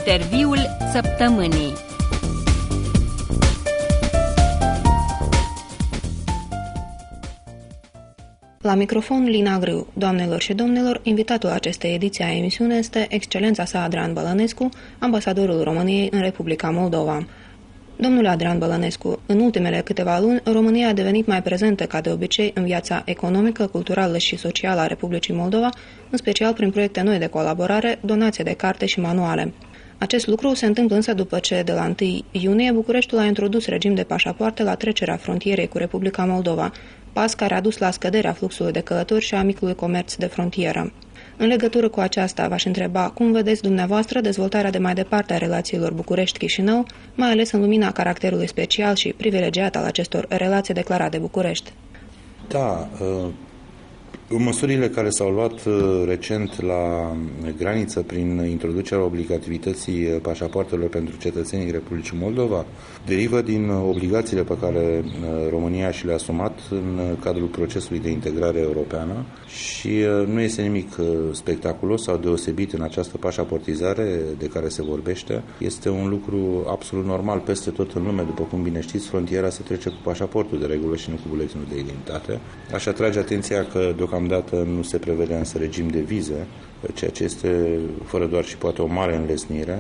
Interviul săptămânii. La microfon Lina Grâu. Doamnelor și domnilor, invitatul acestei ediții a emisiunii este Excelența sa Adrian Bălănescu, ambasadorul României în Republica Moldova. Domnule Adrian Bălănescu, în ultimele câteva luni, România a devenit mai prezentă ca de obicei în viața economică, culturală și socială a Republicii Moldova, în special prin proiecte noi de colaborare, donație de carte și manuale. Acest lucru se întâmplă însă după ce, de la 1 iunie, Bucureștiul a introdus regim de pașapoarte la trecerea frontierei cu Republica Moldova, pas care a dus la scăderea fluxului de călători și a micului comerț de frontieră. În legătură cu aceasta, v-aș întreba cum vedeți dumneavoastră dezvoltarea de mai departe a relațiilor București-Chișinău, mai ales în lumina caracterului special și privilegiat al acestor relații declarate de București. Da, măsurile care s-au luat recent la graniță prin introducerea obligativității pașapoartelor pentru cetățenii Republicii Moldova derivă din obligațiile pe care România și le-a asumat în cadrul procesului de integrare europeană și nu este nimic spectaculos sau deosebit în această pașaportizare de care se vorbește. Este un lucru absolut normal peste tot în lume, după cum bine știți, frontiera se trece cu pașaportul de regulă și nu cu buletinul de identitate. Aș atrage atenția că deocamdată nu se prevede însă regim de vize, ceea ce este fără doar și poate o mare înlesnire.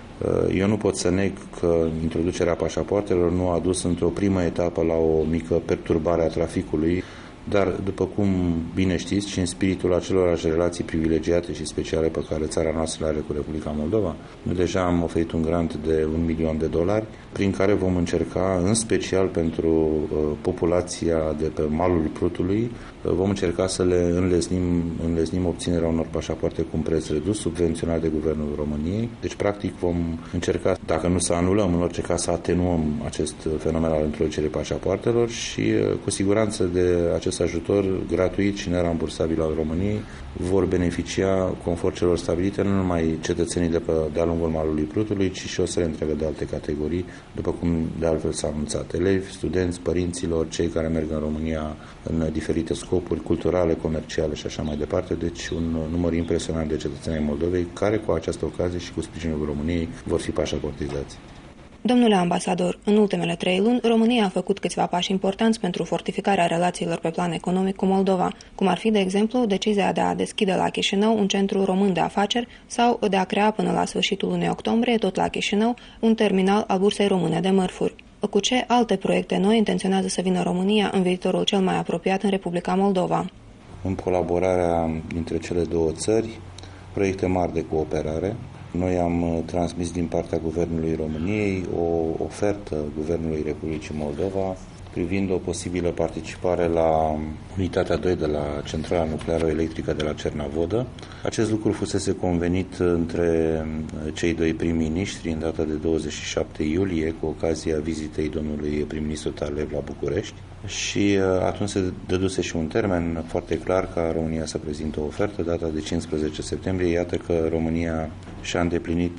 Eu nu pot să neg că introducerea pașapoartelor nu a dus într-o primă etapă la o mică perturbare a traficului, dar, după cum bine știți, și în spiritul acelorași relații privilegiate și speciale pe care țara noastră le are cu Republica Moldova, noi deja am oferit un grant de $1.000.000, prin care vom încerca, în special pentru populația de pe malul Prutului, vom încerca să le înlesnim obținerea unor pașapoarte cu un preț redus, subvenționat de Guvernul României. Deci, practic, vom încerca, dacă nu să anulăm, în orice caz să atenuăm acest fenomen al introducerii pașapoartelor și, cu siguranță, de acest ajutor gratuit și nerambursabil al României vor beneficia, conform celor stabilite, nu numai cetățenii de-a lungul malului Prutului, ci și o serie întreagă de alte categorii, după cum de altfel s-a anunțat: elevi, studenți, părinților, cei care merg în România în diferite scopuri culturale, comerciale și așa mai departe. Deci un număr impresionant de cetățeni ai Moldovei care, cu această ocazie și cu sprijinul României, vor fi pașaportizați. Domnule ambasador, în ultimele 3 luni, România a făcut câțiva pași importanți pentru fortificarea relațiilor pe plan economic cu Moldova, cum ar fi, de exemplu, decizia de a deschide la Chișinău un centru român de afaceri sau de a crea până la sfârșitul lunii octombrie, tot la Chișinău, un terminal al Bursei Române de Mărfuri. Cu ce alte proiecte noi intenționează să vină România în viitorul cel mai apropiat în Republica Moldova? În colaborarea dintre cele două țări, proiecte mari de cooperare. Noi am transmis din partea Guvernului României o ofertă Guvernului Republicii Moldova privind o posibilă participare la unitatea 2 de la centrala nucleară electrică de la Cernavodă. Acest lucru fusese convenit între cei doi prim-ministri în data de 27 iulie, cu ocazia vizitei domnului prim-ministru Talev la București. Și atunci se dăduse și un termen foarte clar ca România să prezinte o ofertă, data de 15 septembrie. Iată că România și-a îndeplinit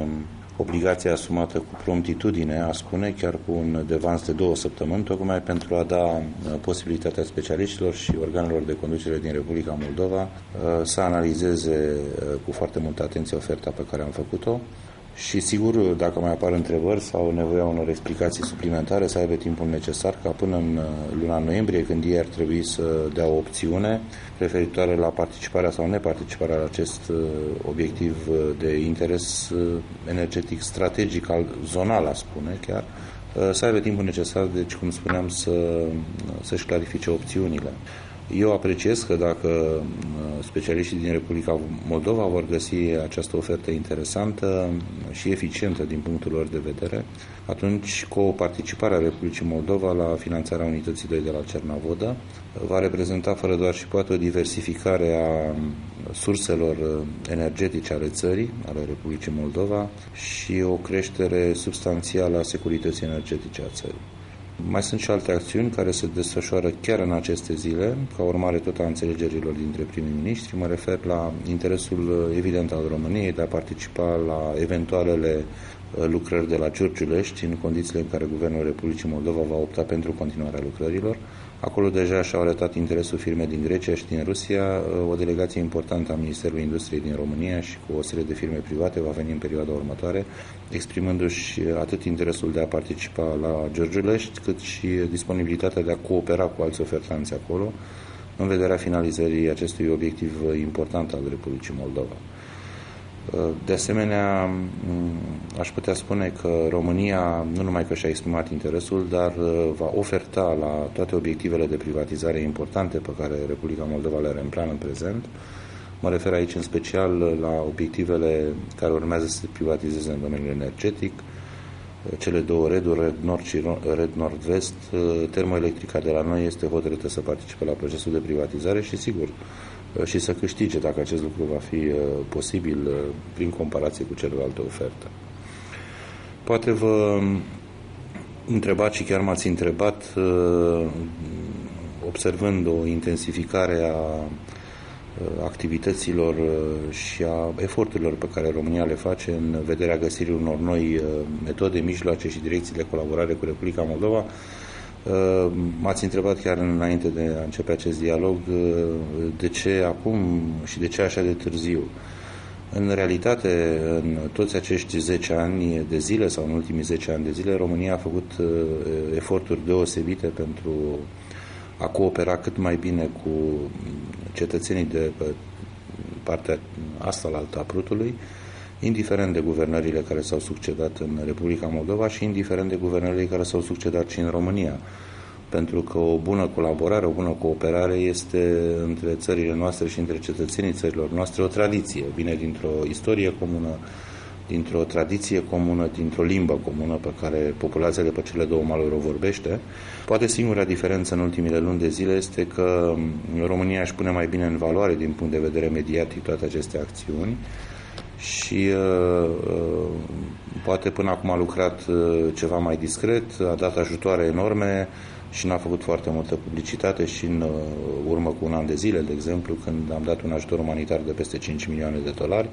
obligația asumată cu promptitudine, a spune, chiar cu un devans de 2 săptămâni, tocmai pentru a da posibilitatea specialiștilor și organelor de conducere din Republica Moldova să analizeze cu foarte multă atenție oferta pe care am făcut-o. Și sigur, dacă mai apar întrebări sau nevoia unor explicații suplimentare, să aibă timpul necesar ca până în luna noiembrie, când ei ar trebui să dea o opțiune referitoare la participarea sau neparticiparea la acest obiectiv de interes energetic strategic, zonal, a spune chiar, să aibă timpul necesar, deci, cum spuneam, să-și clarifice opțiunile. Eu apreciez că dacă specialiștii din Republica Moldova vor găsi această ofertă interesantă și eficientă din punctul lor de vedere, atunci cu o participare a Republicii Moldova la finanțarea unității 2 de la Cernavodă va reprezenta fără doar și poate o diversificare a surselor energetice ale țării, ale Republicii Moldova, și o creștere substanțială a securității energetice a țării. Mai sunt și alte acțiuni care se desfășoară chiar în aceste zile, ca urmare tot a înțelegerilor dintre primii miniștri. Mă refer la interesul evident al României de a participa la eventualele lucrări de la Giurgiulești, în condițiile în care Guvernul Republicii Moldova va opta pentru continuarea lucrărilor. Acolo deja și-au arătat interesul firme din Grecia și din Rusia. O delegație importantă a Ministerului Industriei din România și cu o serie de firme private va veni în perioada următoare, exprimându-și atât interesul de a participa la Giurgiulești, cât și disponibilitatea de a coopera cu alți ofertanți acolo, în vederea finalizării acestui obiectiv important al Republicii Moldova. De asemenea, aș putea spune că România nu numai că și-a exprimat interesul, dar va oferta la toate obiectivele de privatizare importante pe care Republica Moldova le are în plan în prezent. Mă refer aici în special la obiectivele care urmează să se privatizeze în domeniul energetic, cele două reduri, Red Nord și Red Nord-Vest. Termoelectrica de la noi este hotărâtă să participe la procesul de privatizare și, sigur, și să câștige, dacă acest lucru va fi posibil prin comparație cu celelalte oferte. Poate vă întrebați și chiar m-ați întrebat, observând o intensificare a activităților și a eforturilor pe care România le face în vederea găsirii unor noi metode, mijloace și direcții de colaborare cu Republica Moldova. M-ați întrebat chiar înainte de a începe acest dialog de ce acum și de ce așa de târziu. În realitate, în toți acești 10 ani de zile sau în ultimii 10 ani de zile, România a făcut eforturi deosebite pentru a coopera cât mai bine cu cetățenii de pe partea asta la alta a Prutului, indiferent de guvernările care s-au succedat în Republica Moldova și indiferent de guvernările care s-au succedat și în România. Pentru că o bună colaborare, o bună cooperare este între țările noastre și între cetățenii țărilor noastre o tradiție. Vine dintr-o istorie comună, dintr-o tradiție comună, dintr-o limbă comună pe care populația de pe cele două maluri o vorbește. Poate singura diferență în ultimile luni de zile este că România își pune mai bine în valoare din punct de vedere mediatic toate aceste acțiuni și poate până acum a lucrat ceva mai discret, a dat ajutoare enorme și n-a făcut foarte multă publicitate și în urmă cu un an de zile, de exemplu, când am dat un ajutor umanitar de peste 5 milioane de dolari.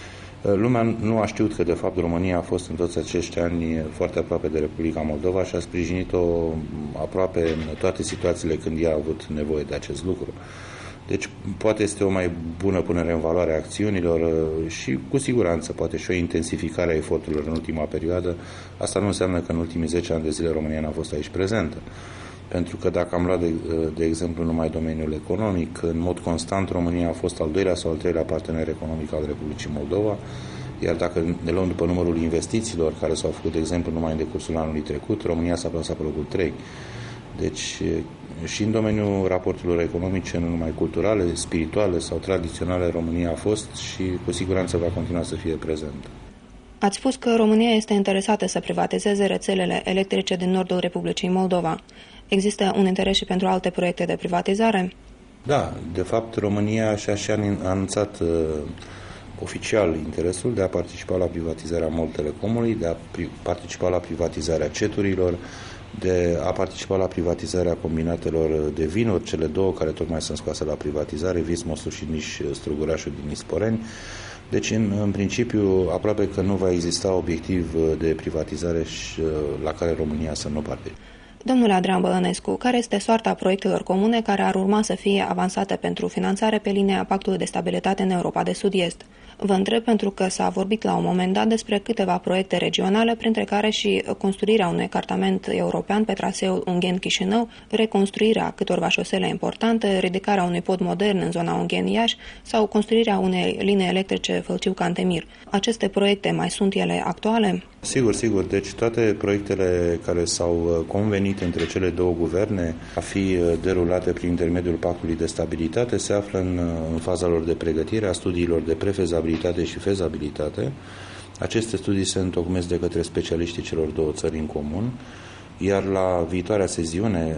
Lumea nu a știut că, de fapt, România a fost în toți acești ani foarte aproape de Republica Moldova și a sprijinit-o aproape în toate situațiile când ea a avut nevoie de acest lucru. Deci, poate este o mai bună punere în valoare a acțiunilor și, cu siguranță, poate și o intensificare a eforturilor în ultima perioadă. Asta nu înseamnă că în ultimii 10 ani de zile România n-a fost aici prezentă. Pentru că dacă am luat, de exemplu, numai domeniul economic, în mod constant România a fost al doilea sau al treilea partener economic al Republicii Moldova, iar dacă ne luăm după numărul investițiilor care s-au făcut, de exemplu, numai în decursul anului trecut, România s-a plasat pe locul 3. Deci, și în domeniul raporturilor economice, nu numai culturale, spirituale sau tradiționale, România a fost și cu siguranță va continua să fie prezentă. Ați spus că România este interesată să privatizeze rețelele electrice din nordul Republicii Moldova. Există un interes și pentru alte proiecte de privatizare? Da, de fapt România și-a anunțat oficial interesul de a participa la privatizarea Mol Telecomului, de a participa la privatizarea ceturilor, de a participa la privatizarea combinatelor de vinuri, cele două care tocmai sunt scoase la privatizare, Vismosul și Niș Strugurașul din Isporeni. Deci, în principiu, aproape că nu va exista obiectiv de privatizare la care România să nu participe. Domnule Adrian Bălănescu, care este soarta proiectelor comune care ar urma să fie avansate pentru finanțare pe linia Pactului de Stabilitate în Europa de Sud-Est? Vă întreb pentru că s-a vorbit la un moment dat despre câteva proiecte regionale, printre care și construirea unui cartament european pe traseul Ungheni-Chișinău, reconstruirea câtorva șosele importante, ridicarea unui pod modern în zona Ungheni-Iași sau construirea unei linii electrice Fălciu-Cantemir. Aceste proiecte mai sunt ele actuale? Sigur, sigur. Deci toate proiectele care s-au convenit între cele două guverne a fi derulate prin intermediul Pactului de Stabilitate se află în faza lor de pregătire a studiilor de prefezabilitate și fezabilitate. Aceste studii se întocmesc de către specialiștii celor două țări în comun, iar la viitoarea seziune,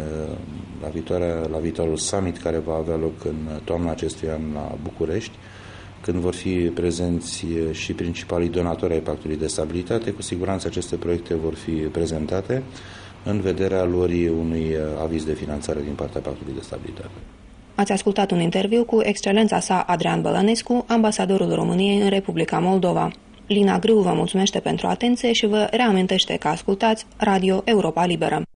la viitorul summit care va avea loc în toamna acestui an la București, când vor fi prezenți și principalii donatori ai Pactului de Stabilitate, cu siguranță aceste proiecte vor fi prezentate în vederea luării unui aviz de finanțare din partea Pactului de Stabilitate. Ați ascultat un interviu cu excelența sa Adrian Bălănescu, ambasadorul României în Republica Moldova. Lina Grâu vă mulțumește pentru atenție și vă reamintește că ascultați Radio Europa Liberă.